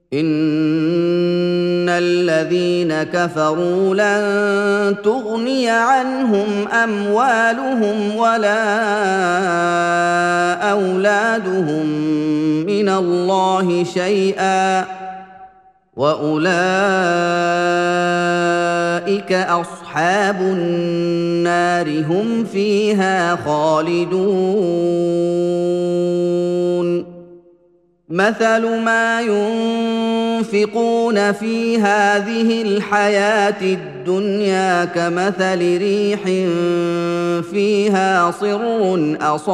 إن الذين كفروا لن تغني عنهم أموالهم ولا أولادهم من الله شيئا وأولئك أصحاب النار هم فيها خالدون مثل ما ينفقون في هذه الحياة الدنيا كمثل ريح فيها صر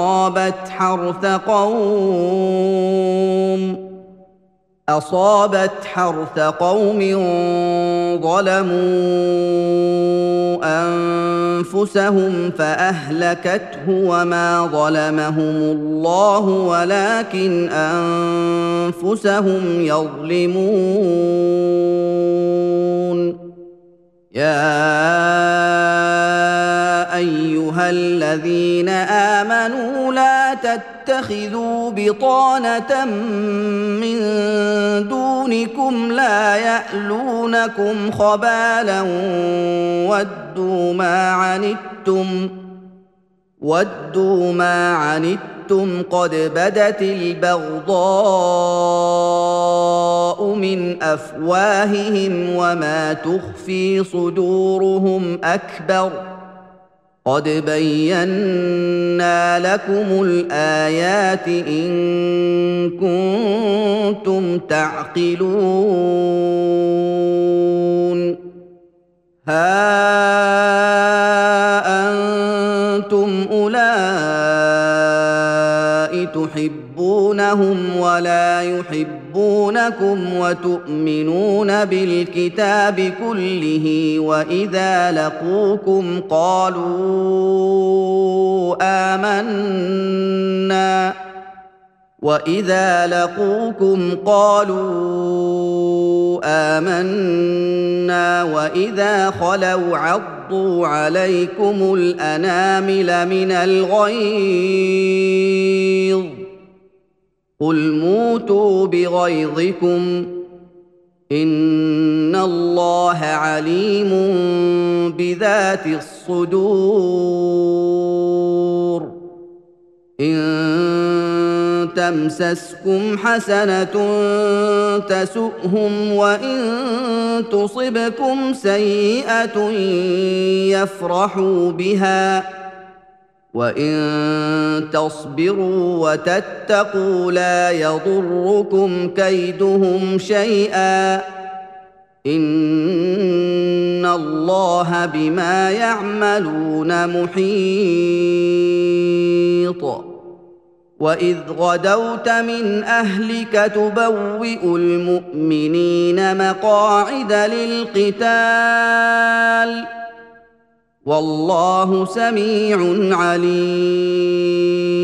أصابت حرث قوم ظلموا أنفسهم فأهلكته وما ظلمهم الله ولكن أنفسهم يظلمون يا أيها الذين آمنوا لا تتخذوا بطانة من دونكم لا يألونكم خبالا ودوا ما عنتم قد بدت البغضاء من أفواههم وما تخفي صدورهم أكبر قد بينا لكم الآيات إن كنتم تعقلون ها أنتم أولئك تحبونهم ولا يحبونكم وتؤمنون بالكتاب كله وإذا لقوكم قالوا آمنا وإذا خلوا عضوا عليكم الأنامل من الغيظ قل موتوا بغيظكم إن الله عليم بذات الصدور إن تمسسكم حسنة تسؤهم وإن تصبكم سيئة يفرحوا بها وإن تصبروا وتتقوا لا يضركم كيدهم شيئا إن الله بما يعملون محيط وإذ غدوت من أهلك تبوئ المؤمنين مقاعد للقتال والله سميع عليم